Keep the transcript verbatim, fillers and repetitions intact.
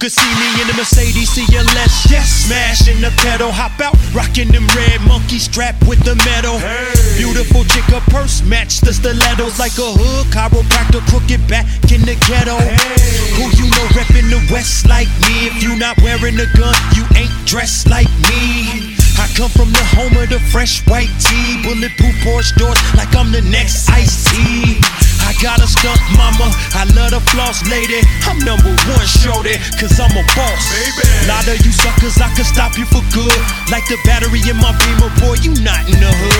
could see me in the Mercedes C L S, yes, smashing the pedal, hop out, rocking them red monkey strap with the metal. Hey. Beautiful chick, her purse match the stilettos like a hood chiropractor, crooked back in the ghetto. Hey. Who you know reppin' the West like me? If you not wearing a gun, you ain't dressed like me. I come from the home of the fresh white tee, bulletproof Porsche doors like I'm the next Ice-T. I got a stunt mama, I love the floss lady. I'm number one, shorty, cause I'm a boss. Baby. Lot of you suckers, I could stop you for good. Like the battery in my Beamer, boy, you not in the hood.